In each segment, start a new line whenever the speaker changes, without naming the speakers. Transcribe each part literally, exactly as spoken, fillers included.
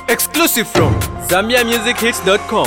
Exclusive from Zambia Music Hits dot com.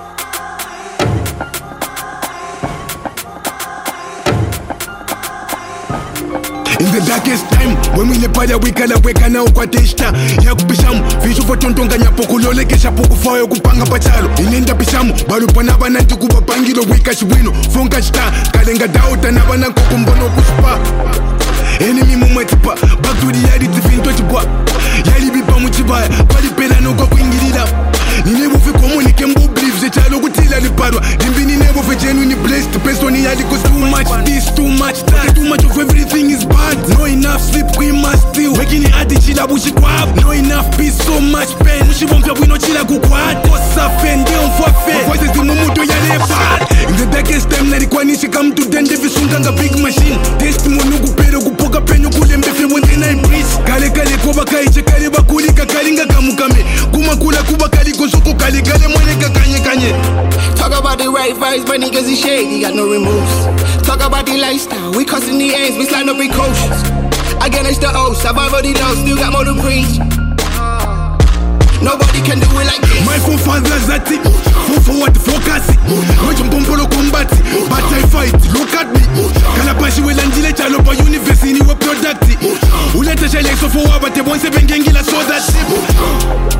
In the darkest time, when we nepaya we kala weka na ukwateshta ya kupishamu vishu fotontonga nyapo kulolekesha poku fayo kupanga pachalo inenda pishamu balu panaba nanti kuba pangilo wika shibwino fonka shta kalenga dauta naba na kukumbono kuspa enemy mumwetipa back to the reality finto chibwa yali bipa muchibaya pali pela no kwa kuingilila ninevo fi komunike mbu believe ze chalo kutila lipadwa limbi ninevo fi genuine blessed person yali cause too much this too much that too much of everything is bad no enough sleep we must still waking it at the chila bushi kwab no enough peace so much pain mushibomfya bwino chila kukwad kosa fende on forfeit voices di mumuto yale bad in the darkest time nalikuanishi come to den devisunganga big machine testimony kupero kupoka penyo kulembe fe wendena I preach kale kale koba kaiche kale bakulika kalinga kamukame kumakula kuba kaliko soko kale kale mweneka kanye kanye.
Talk about the right vibes, but niggas is shady, got no remorse. Talk about the lifestyle, we cussing the ends, we slide no precautions. Against the oath, survival the low, still got more to preach. Nobody can do it like this.
My forefathers at it, for forward focus it. Watch them pompolo combat it, but I fight, look at me. Kalapashi will andile chalo pa university ni we product it. Uleta shale so forward, but they won't say bengengila so that shit.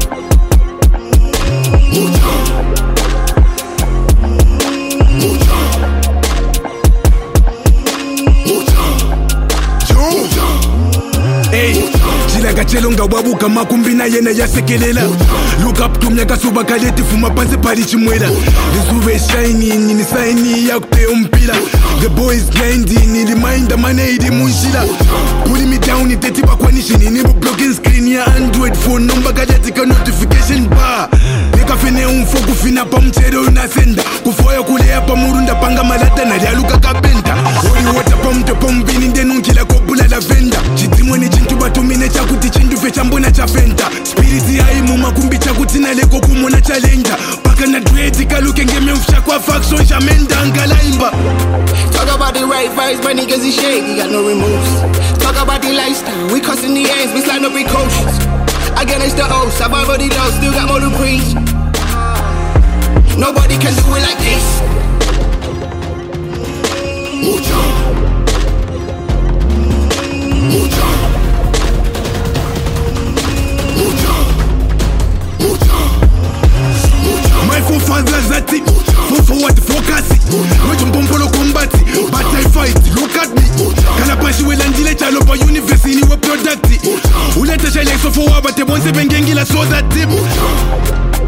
Gachelonga wabuka makumbina yena yasekelela. Look up to mnyaka suba kaleti fuma panse pali chimwela. Nisuve shiny nini saini ya kupe umpila. The boys grinding ni reminder mane idi munshila. Pulling me down ni tetipa kwa nishini nibu blocking screen ya Android phone number kajatika notification bar. Neka fene umfo kufina pa mchere unasenda. Kufoya kulea pa murunda panga malata na lialuka kabenta. Holy water pa mte pa mbini ndenunkila kobula lavenda. Chitimwe chintu batumine chakuti chintu fe chambona chafenta. Spiriti ya imu makumbi chakuti na leko kumona chalenda. Paka na dread kaluke ngeme mfisha kwa faction shamenda angalaimba.
Talk about the right vibes, but niggas is shady, got no remorse. Talk about the lifestyle, we cussing the ends, we slide no precautions. Against the oath, survival the low, still got more to preach. Nobody can do it like this. Mucha. Mucha. Mucha. Mucha. Mucha.
My forefathers at it, for forward focus it. Watch them pompolo combat it, but I fight, look at me. Kalapashi will andile chalo pa university ni we product it. Uleta shale so forward, but they won't say bengengila so that tip.